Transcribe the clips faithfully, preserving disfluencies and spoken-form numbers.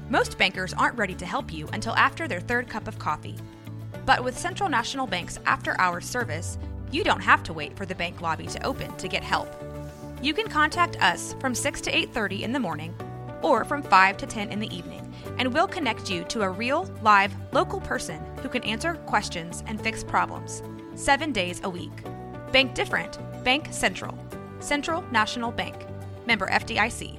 Most bankers aren't ready to help you until after their third cup of coffee. But with Central National Bank's after-hours service, you don't have to wait for the bank lobby to open to get help. You can contact us from six to eight thirty in the morning or from five to ten in the evening, and we'll connect you to a real, live, local person who can answer questions and fix problems, seven days a week. Bank different. Bank Central. Central National Bank. Member F D I C.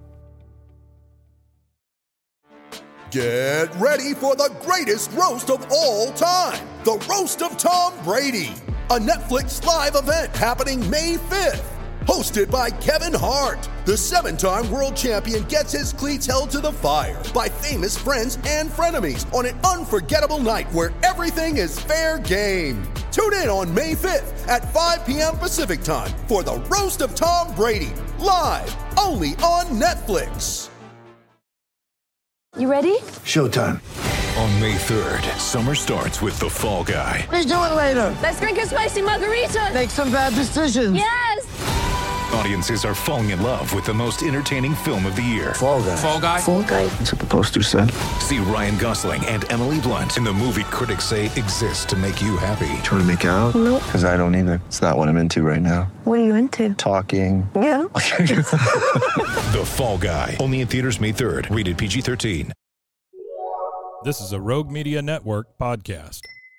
Get ready for the greatest roast of all time, the Roast of Tom Brady, a Netflix live event happening May fifth. Hosted by Kevin Hart, the seven-time world champion gets his cleats held to the fire by famous friends and frenemies on an unforgettable night where everything is fair game. Tune in on May fifth at five p.m. Pacific time for the Roast of Tom Brady, live only on Netflix. You ready? Showtime. On May third, summer starts with The Fall Guy. Let's do it later. Let's drink a spicy margarita. Make some bad decisions. Yes! Audiences are falling in love with the most entertaining film of the year. Fall Guy. Fall Guy? Fall Guy. That's what the poster said. See Ryan Gosling and Emily Blunt in the movie critics say exists to make you happy. Trying to make it out? Nope. Because I don't either. It's not what I'm into right now. What are you into? Talking. Yeah. The Fall Guy. Only in theaters May third. Rated P G thirteen. This is a Rogue Media Network podcast.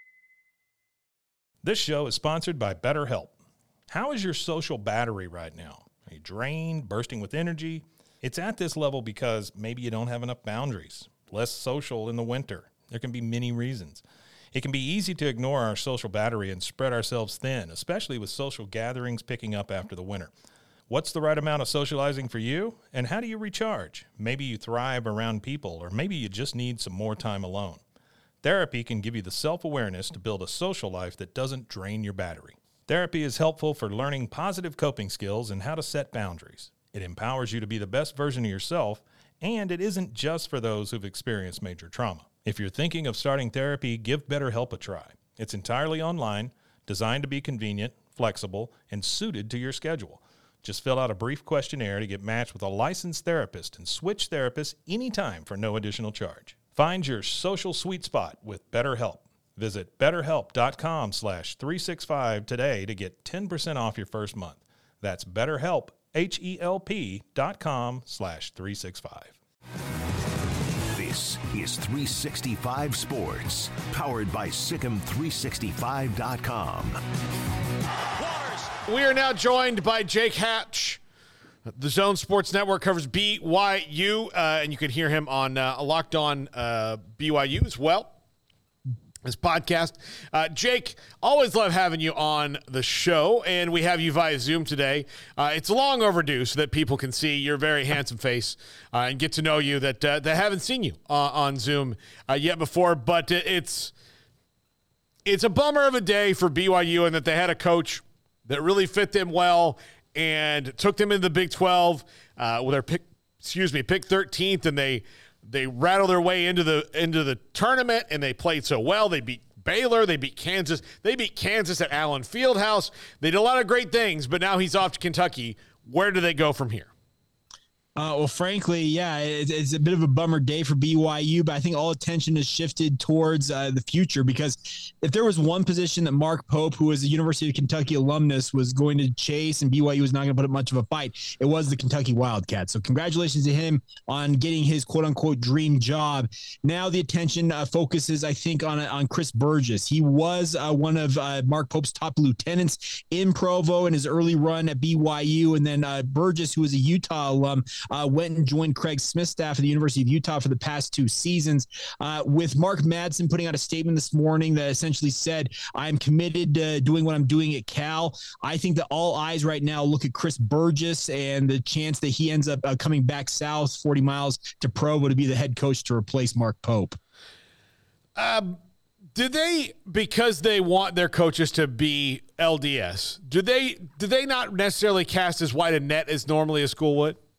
This show is sponsored by BetterHelp. How is your social battery right now? Are you drained, bursting with energy? It's at this level because maybe you don't have enough boundaries, less social in the winter. There can be many reasons. It can be easy to ignore our social battery and spread ourselves thin, especially with social gatherings picking up after the winter. What's the right amount of socializing for you, and how do you recharge? Maybe you thrive around people, or maybe you just need some more time alone. Therapy can give you the self-awareness to build a social life that doesn't drain your battery. Therapy is helpful for learning positive coping skills and how to set boundaries. It empowers you to be the best version of yourself, and it isn't just for those who've experienced major trauma. If you're thinking of starting therapy, give BetterHelp a try. It's entirely online, designed to be convenient, flexible, and suited to your schedule. Just fill out a brief questionnaire to get matched with a licensed therapist and switch therapists anytime for no additional charge. Find your social sweet spot with BetterHelp. Visit betterhelp.com slash 365 today to get ten percent off your first month. That's betterhelp, H-E-L-P dot com slash 365. This is three sixty-five Sports, powered by Sikkim three sixty-five dot com. We are now joined by Jake Hatch. The Zone Sports Network covers B Y U, uh, and you can hear him on uh, Locked On uh, B Y U as well. This podcast. Uh, Jake, always love having you on the show, and we have you via Zoom today. Uh, it's long overdue so that people can see your very handsome face uh, and get to know you that uh, that haven't seen you uh, on Zoom uh, yet before. But it's it's a bummer of a day for B Y U, and that they had a coach that really fit them well and took them into the Big twelve uh, with their pick. Excuse me, pick thirteenth, and they. They rattled their way into the into the tournament, and they played so well. They beat Baylor. They beat Kansas. They beat Kansas at Allen Fieldhouse. They did a lot of great things, but now he's off to Kentucky. Where do they go from here? Uh, well, frankly, yeah, it, it's a bit of a bummer day for B Y U, but I think all attention has shifted towards uh, the future, because if there was one position that Mark Pope, who is a University of Kentucky alumnus, was going to chase and B Y U was not going to put up much of a fight, it was the Kentucky Wildcats. So congratulations to him on getting his quote-unquote dream job. Now the attention uh, focuses, I think, on on Chris Burgess. He was uh, one of uh, Mark Pope's top lieutenants in Provo in his early run at B Y U, and then uh, Burgess, who was a Utah alum, Uh, went and joined Craig Smith's staff at the University of Utah for the past two seasons. Uh, with Mark Madsen putting out a statement this morning that essentially said, I'm committed to doing what I'm doing at Cal. I think that all eyes right now look at Chris Burgess and the chance that he ends up uh, coming back south forty miles to Provo to be the head coach to replace Mark Pope. Um, did they, because they want their coaches to be L D S, do they, do they not necessarily cast as wide a net as normally a school would?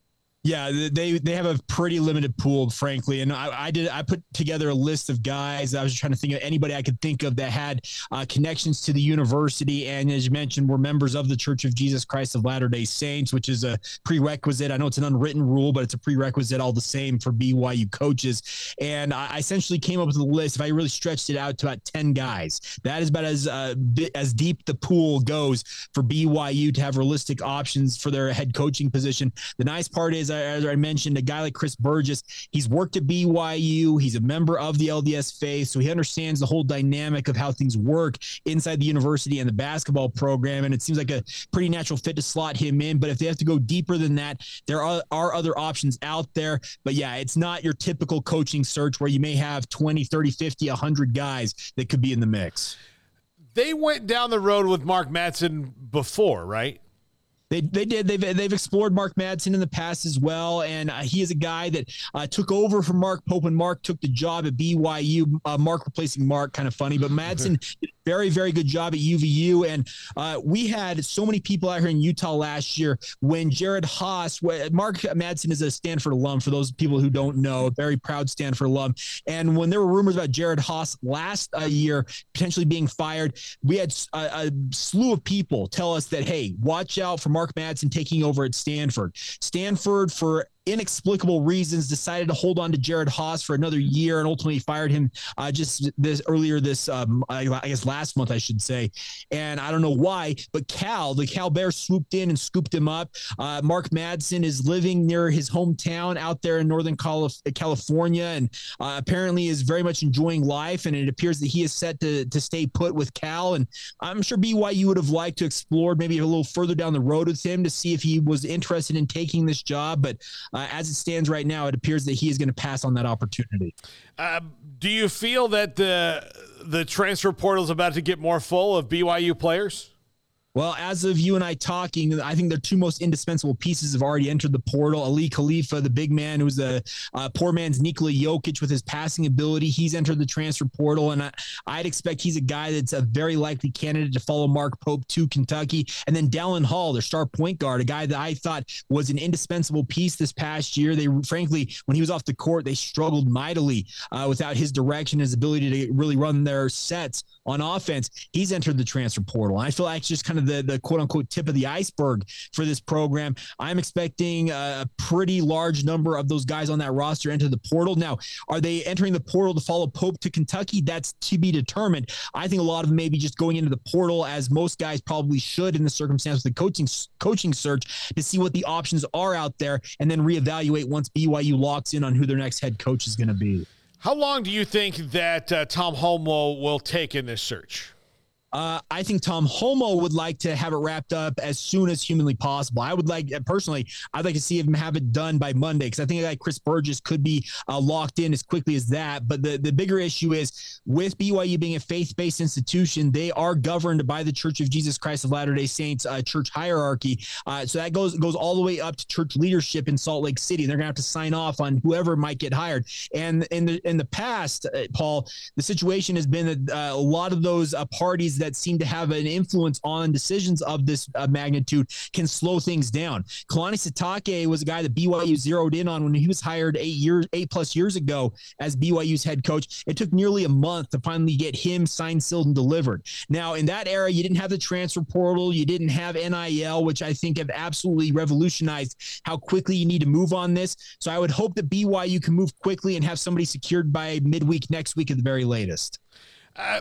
Yeah, they they have a pretty limited pool, frankly. And I, I did I put together a list of guys. I was trying to think of anybody I could think of that had uh, connections to the university. And as you mentioned, were members of the Church of Jesus Christ of Latter-day Saints, which is a prerequisite. I know it's an unwritten rule, but it's a prerequisite all the same for B Y U coaches. And I essentially came up with a list. If I really stretched it out to about ten guys, that is about as uh, bit, as deep the pool goes for B Y U to have realistic options for their head coaching position. The nice part is, as I mentioned, a guy like Chris Burgess, he's worked at B Y U. He's a member of the L D S faith, so he understands the whole dynamic of how things work inside the university and the basketball program, and it seems like a pretty natural fit to slot him in. But if they have to go deeper than that, there are, are other options out there. But yeah, it's not your typical coaching search where you may have twenty, thirty, fifty, one hundred guys that could be in the mix. They went down the road with Mark Madsen before, right? They they did. They've they've explored Mark Madsen in the past as well, and uh, he is a guy that uh, took over from Mark Pope when Mark took the job at B Y U. Uh, Mark replacing Mark, kind of funny, but Madsen did a very very good job at U V U, and uh, we had so many people out here in Utah last year when Jared Haas. Mark Madsen is a Stanford alum. For those people who don't know, a very proud Stanford alum, and when there were rumors about Jared Haas last uh, year potentially being fired, we had a, a slew of people tell us that, hey, watch out for Mark Madsen taking over at Stanford. Stanford, for inexplicable reasons, decided to hold on to Jared Haas for another year and ultimately fired him uh, just this earlier this, um, I, I guess last month, I should say. And I don't know why, but Cal, the Cal Bears swooped in and scooped him up. Uh, Mark Madsen is living near his hometown out there in Northern California, and uh, apparently is very much enjoying life. And it appears that he is set to, to stay put with Cal. And I'm sure B Y U would have liked to explore maybe a little further down the road with him to see if he was interested in taking this job. But Uh, as it stands right now, it appears that he is going to pass on that opportunity. Uh, do you feel that the the transfer portal is about to get more full of B Y U players? Well, as of you and I talking, I think their two most indispensable pieces have already entered the portal. Ali Khalifa, the big man, who's a uh, poor man's Nikola Jokic with his passing ability, he's entered the transfer portal, and I, I'd expect he's a guy that's a very likely candidate to follow Mark Pope to Kentucky. And then Dallin Hall, their star point guard, a guy that I thought was an indispensable piece this past year. They, frankly, when he was off the court, they struggled mightily uh, without his direction, his ability to really run their sets on offense. He's entered the transfer portal. And I feel like it's just kind of the, the quote unquote tip of the iceberg for this program. I'm expecting a pretty large number of those guys on that roster enter the portal. Now, are they entering the portal to follow Pope to Kentucky? That's to be determined. I think a lot of them may be just going into the portal, as most guys probably should in the circumstance of the coaching coaching search, to see what the options are out there and then reevaluate once B Y U locks in on who their next head coach is going to be. How long do you think that uh, Tom Holmoe will take in this search? Uh, I think Tom Holmoe would like to have it wrapped up as soon as humanly possible. I would like, personally, I'd like to see him have it done by Monday, because I think like Chris Burgess could be uh, locked in as quickly as that. But the, the bigger issue is, with B Y U being a faith-based institution, they are governed by the Church of Jesus Christ of Latter-day Saints uh, church hierarchy. Uh, so that goes goes all the way up to church leadership in Salt Lake City. They're going to have to sign off on whoever might get hired. And in the in the past, uh, Paul, the situation has been that uh, a lot of those uh, parties that that seem to have an influence on decisions of this uh, magnitude can slow things down. Kalani Sitake was a guy that B Y U zeroed in on when he was hired eight years, eight plus years ago as B Y U's head coach. It took nearly a month to finally get him signed, sealed, and delivered. Now, in that era, you didn't have the transfer portal. You didn't have N I L, which I think have absolutely revolutionized how quickly you need to move on this. So I would hope that B Y U can move quickly and have somebody secured by midweek next week at the very latest. Uh,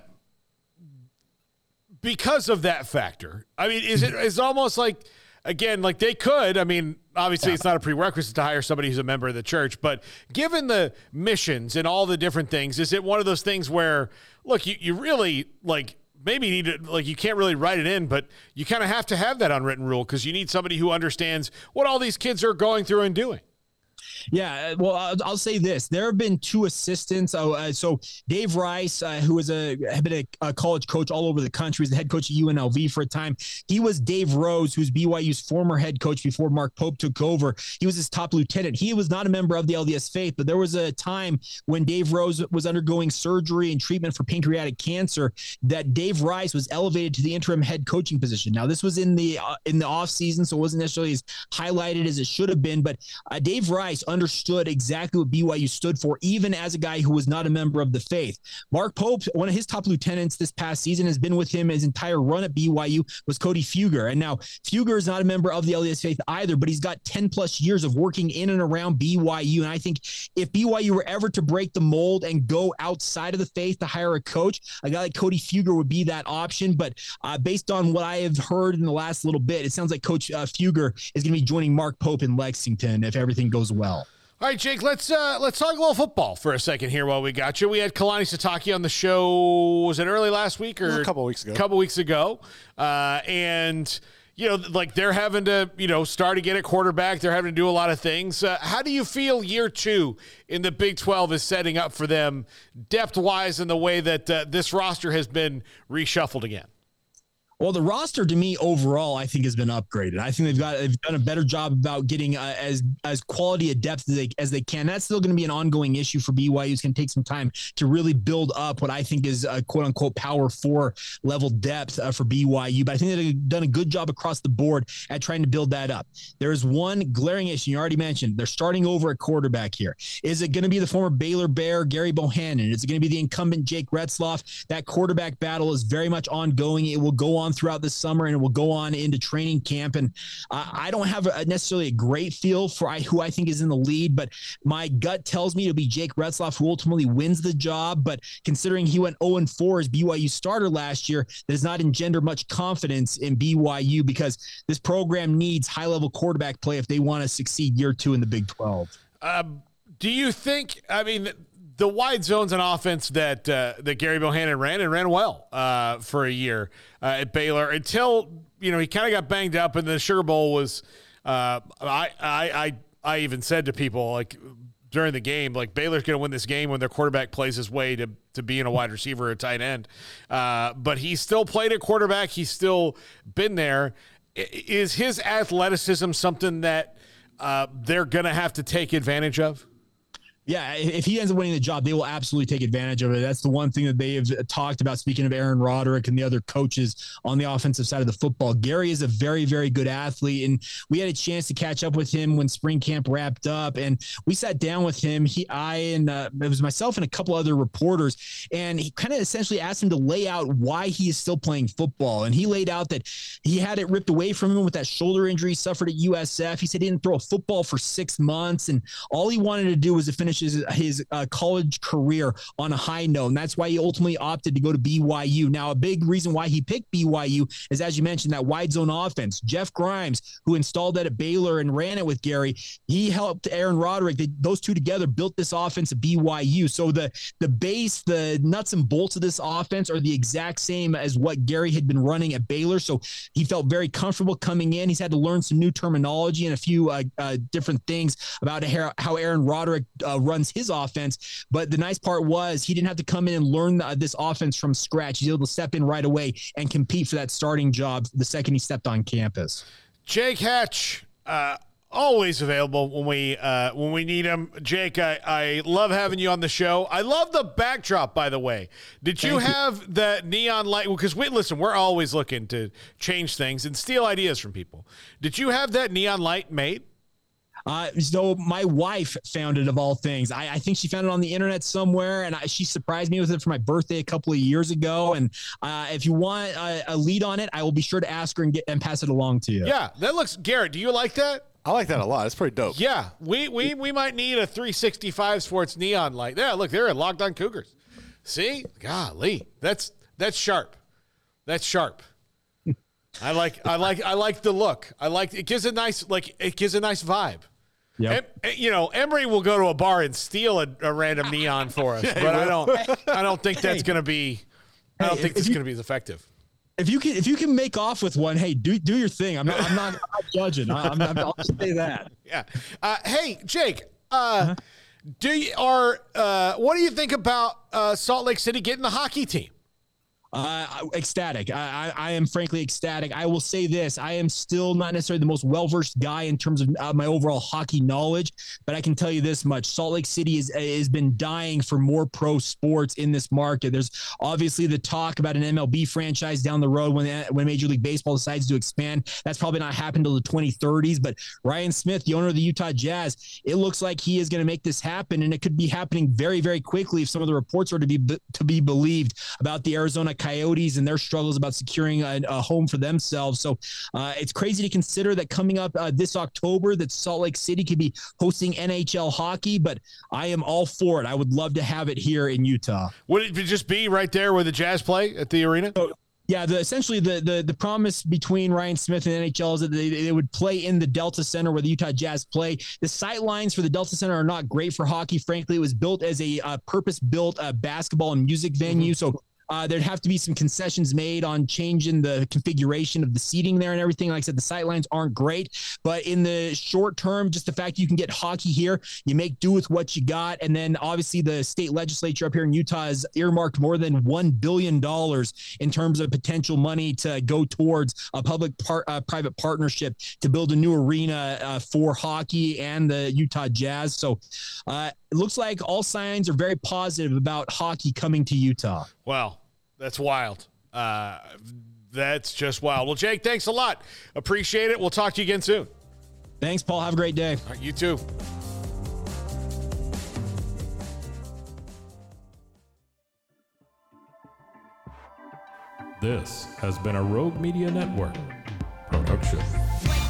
because of that factor, I mean, is it is almost like, again, like they could, I mean, obviously yeah. it's not a prerequisite to hire somebody who's a member of the church, but given the missions and all the different things, is it one of those things where, look, you, you really, like, maybe need to, like, you can't really write it in, but you kind of have to have that unwritten rule because you need somebody who understands what all these kids are going through and doing. Yeah, well, I'll, I'll say this: there have been two assistants. Oh, uh, so Dave Rice, uh, who was a had been a, a college coach all over the country, was the head coach at U N L V for a time. He was Dave Rose, who's B Y U's former head coach before Mark Pope took over. He was his top lieutenant. He was not a member of the L D S Faith, but there was a time when Dave Rose was undergoing surgery and treatment for pancreatic cancer that Dave Rice was elevated to the interim head coaching position. Now, this was in the uh, in the off season, so it wasn't necessarily as highlighted as it should have been, but uh, Dave Rice understood exactly what B Y U stood for, even as a guy who was not a member of the faith. Mark Pope, one of his top lieutenants this past season, has been with him his entire run at B Y U, was Cody Fugger. And now Fugger is not a member of the L D S Faith either, but he's got ten plus years of working in and around B Y U. And I think if B Y U were ever to break the mold and go outside of the faith to hire a coach, a guy like Cody Fugger would be that option. But uh, based on what I have heard in the last little bit, it sounds like Coach uh, Fugger is going to be joining Mark Pope in Lexington if everything goes well. All right, Jake, let's uh, let's talk a little football for a second here while we got you. We had Kalani Sitake on the show, was it early last week or a couple of weeks ago? A couple weeks ago. Uh, and, you know, like they're having to, you know, start again at quarterback. They're having to do a lot of things. Uh, how do you feel year two in the Big twelve is setting up for them depth-wise in the way that uh, this roster has been reshuffled again? Well, the roster to me overall, I think, has been upgraded. I think they've got they've done a better job about getting uh, as as quality a depth as they as they can. That's still going to be an ongoing issue for B Y U. It's going to take some time to really build up what I think is a quote unquote power four level depth uh, for B Y U. But I think they've done a good job across the board at trying to build that up. There is one glaring issue you already mentioned. They're starting over at quarterback here. Is it going to be the former Baylor Bear Gary Bohannon? Is it going to be the incumbent Jake Retzloff? That quarterback battle is very much ongoing. It will go on throughout the summer and it will go on into training camp. And uh, I don't have a, necessarily a great feel for I, who I think is in the lead, but my gut tells me it'll be Jake Retzloff who ultimately wins the job. But considering he went oh and four as B Y U starter last year, that does not engender much confidence in B Y U because this program needs high-level quarterback play if they want to succeed year two in the Big twelve. Um, do you think, I mean, the wide zones and offense that uh, that Gary Bohannon ran and ran well uh, for a year uh, at Baylor until, you know, he kind of got banged up and the Sugar Bowl was uh, I, I I I even said to people like during the game, like Baylor's going to win this game when their quarterback plays his way to to being a wide receiver or a tight end. Uh, but he still played at quarterback. He's still been there. Is his athleticism something that uh, they're going to have to take advantage of? Yeah, if he ends up winning the job, they will absolutely take advantage of it. That's the one thing that they have talked about, speaking of Aaron Roderick and the other coaches on the offensive side of the football. Gary is a very, very good athlete, and we had a chance to catch up with him when spring camp wrapped up, and we sat down with him. He, I, and uh, it was myself and a couple other reporters, and he kind of essentially asked him to lay out why he is still playing football, and he laid out that he had it ripped away from him with that shoulder injury he suffered at U S F. He said he didn't throw a football for six months, and all he wanted to do was to finish his, his uh, college career on a high note. And that's why he ultimately opted to go to B Y U. Now, a big reason why he picked B Y U is, as you mentioned, that wide zone offense. Jeff Grimes, who installed that at Baylor and ran it with Gary, he helped Aaron Roderick. They, those two together built this offense at B Y U. So the, the base, the nuts and bolts of this offense are the exact same as what Gary had been running at Baylor. So he felt very comfortable coming in. He's had to learn some new terminology and a few uh, uh, different things about how Aaron Roderick uh, runs his offense. But the nice part was he didn't have to come in and learn uh, this offense from scratch. He's able to step in right away and compete for that starting job the second he stepped on campus. Jake Hatch, uh, always available when we uh, when we need him. Jake, I, I love having you on the show. I love the backdrop, by the way. Did you Thank have you. the neon light? Because we listen, we're always looking to change things and steal ideas from people. Did you have that neon light made? Uh, so my wife found it, of all things. I, I think she found it on the internet somewhere, and I, she surprised me with it for my birthday a couple of years ago. And uh, if you want a, a lead on it, I will be sure to ask her and get and pass it along to you. Yeah, that looks. Garrett, do you like that? I like that a lot. It's pretty dope. Yeah, we we we might need a three sixty-five Sports neon light. Yeah, look, they're Locked On Cougars. See, golly, that's that's sharp. That's sharp. I like I like I like the look. I like it. Gives a nice like it gives a nice vibe. Yeah, you know, Emory will go to a bar and steal a, a random neon for us, yeah, but I don't. I don't think that's hey, going to be. I don't hey, think it's going to be as effective. If you can, if you can make off with one, hey, do do your thing. I'm not. I'm not, I'm not judging. I'm, I'm, I'll say that. Yeah. Uh, hey, Jake. uh, do you are uh, what do you think about uh, Salt Lake City getting the hockey team? Uh, ecstatic. I, I, I am frankly ecstatic. I will say this. I am still not necessarily the most well-versed guy in terms of uh, my overall hockey knowledge, but I can tell you this much. Salt Lake City is, has been dying for more pro sports in this market. There's obviously the talk about an M L B franchise down the road when, when Major League Baseball decides to expand. That's probably not happened until the twenty thirties, but Ryan Smith, the owner of the Utah Jazz, it looks like he is going to make this happen, and it could be happening very, very quickly if some of the reports are to be to be believed about the Arizona Coyotes and their struggles about securing a, a home for themselves. So uh, it's crazy to consider that coming up uh, this October that Salt Lake City could be hosting N H L hockey, but I am all for it. I would love to have it here in Utah. Would it just be right there where the Jazz play at the arena? So, yeah, the, essentially the, the the promise between Ryan Smith and N H L is that they, they would play in the Delta Center where the Utah Jazz play. The sight lines for the Delta Center are not great for hockey. Frankly, it was built as a uh, purpose-built uh, basketball and music venue, mm-hmm. so Uh, there'd have to be some concessions made on changing the configuration of the seating there and everything. Like I said, the sightlines aren't great, but in the short term, just the fact you can get hockey here, you make do with what you got. And then obviously the state legislature up here in Utah has earmarked more than one billion dollars in terms of potential money to go towards a public part, uh, private partnership to build a new arena uh, for hockey and the Utah Jazz. So uh, it looks like all signs are very positive about hockey coming to Utah. Wow. That's wild. Uh, that's just wild. Well, Jake, thanks a lot. Appreciate it. We'll talk to you again soon. Thanks, Paul. Have a great day. All right, you too. This has been a Rogue Media Network production.